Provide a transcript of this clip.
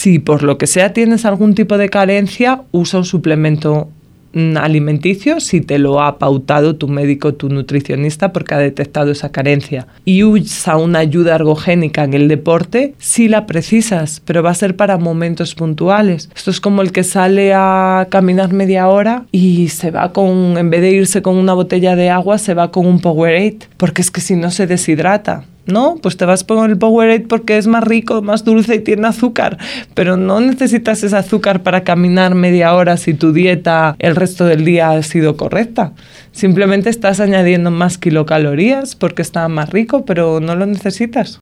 Si por lo que sea tienes algún tipo de carencia, usa un suplemento alimenticio si te lo ha pautado tu médico, tu nutricionista, porque ha detectado esa carencia. Y usa una ayuda ergogénica en el deporte si la precisas, pero va a ser para momentos puntuales. Esto es como el que sale a caminar media hora y se va en vez de irse con una botella de agua, se va con un Powerade, porque es que si no se deshidrata. No, pues te vas por el Powerade porque es más rico, más dulce y tiene azúcar, pero no necesitas ese azúcar para caminar media hora si tu dieta el resto del día ha sido correcta. Simplemente estás añadiendo más kilocalorías porque está más rico, pero no lo necesitas.